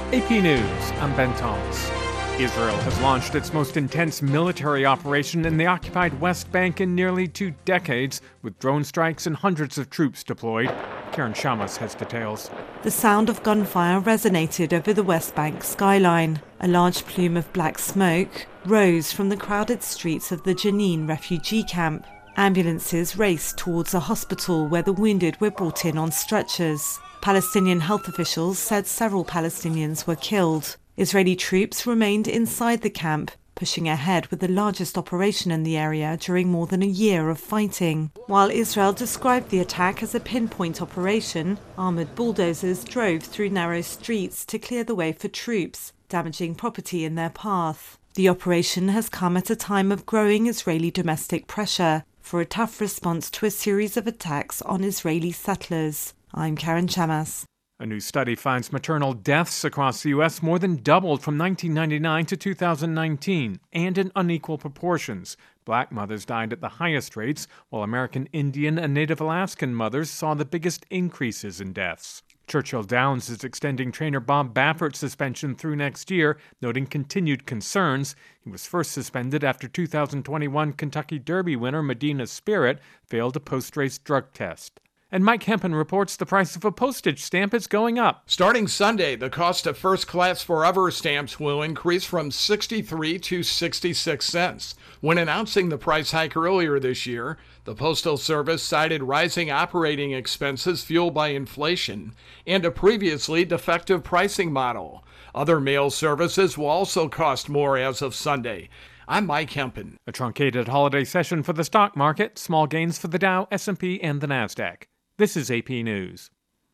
AP News, I'm Ben Thomas. Israel has launched its most intense military operation in the occupied West Bank in nearly 2 decades, with drone strikes and hundreds of troops deployed. Karen Shamas has details. The sound of gunfire resonated over the West Bank skyline. A large plume of black smoke rose from the crowded streets of the Jenin refugee camp. Ambulances raced towards a hospital where the wounded were brought in on stretchers. Palestinian health officials said several Palestinians were killed. Israeli troops remained inside the camp, pushing ahead with the largest operation in the area during more than a year of fighting. While Israel described the attack as a pinpoint operation, armoured bulldozers drove through narrow streets to clear the way for troops, damaging property in their path. The operation has come at a time of growing Israeli domestic pressure for a tough response to a series of attacks on Israeli settlers. I'm Karen Shamas. A new study finds maternal deaths across the U.S. more than doubled from 1999 to 2019, and in unequal proportions. Black mothers died at the highest rates, while American Indian and Native Alaskan mothers saw the biggest increases in deaths. Churchill Downs is extending trainer Bob Baffert's suspension through next year, noting continued concerns. He was first suspended after 2021 Kentucky Derby winner Medina Spirit failed a post-race drug test. And Mike Hempen reports the price of a postage stamp is going up. Starting Sunday, the cost of first-class Forever stamps will increase from 63 to 66 cents. When announcing the price hike earlier this year, the Postal Service cited rising operating expenses fueled by inflation and a previously defective pricing model. Other mail services will also cost more as of Sunday. I'm Mike Hempen. A truncated holiday session for the stock market, small gains for the Dow, S&P, and the Nasdaq. This is AP News.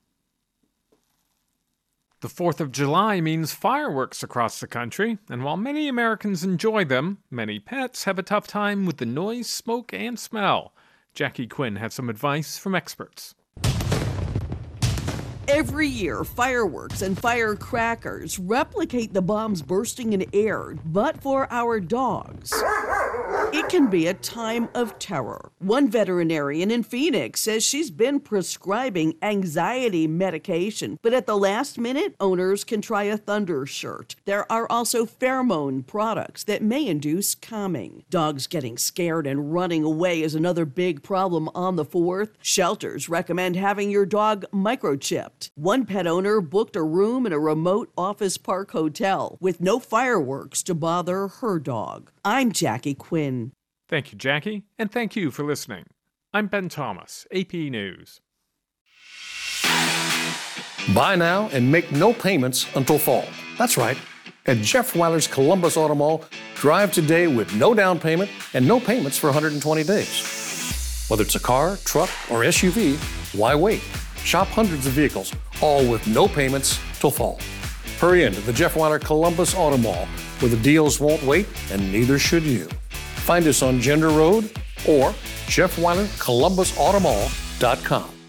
The 4th of July means fireworks across the country, and while many Americans enjoy them, many pets have a tough time with the noise, smoke, and smell. Jackie Quinn has some advice from experts. Every year, fireworks and firecrackers replicate the bombs bursting in air, but for our dogs, it can be a time of terror. One veterinarian in Phoenix says she's been prescribing anxiety medication, but at the last minute, owners can try a thunder shirt. There are also pheromone products that may induce calming. Dogs getting scared and running away is another big problem on the 4th. Shelters recommend having your dog microchipped. One pet owner booked a room in a remote office park hotel with no fireworks to bother her dog. I'm Jackie Quinn. Thank you, Jackie, and thank you for listening. I'm Ben Thomas, AP News. Buy now and make no payments until fall. That's right. At Jeff Weiler's Columbus Auto Mall, drive today with no down payment and no payments for 120 days. Whether it's a car, truck, or SUV, why wait? Shop hundreds of vehicles, all with no payments till fall. Hurry into the Jeff Weiler Columbus Auto Mall, where the deals won't wait and neither should you. Find us on Gender Road or JeffWeilerColumbusAutomall.com.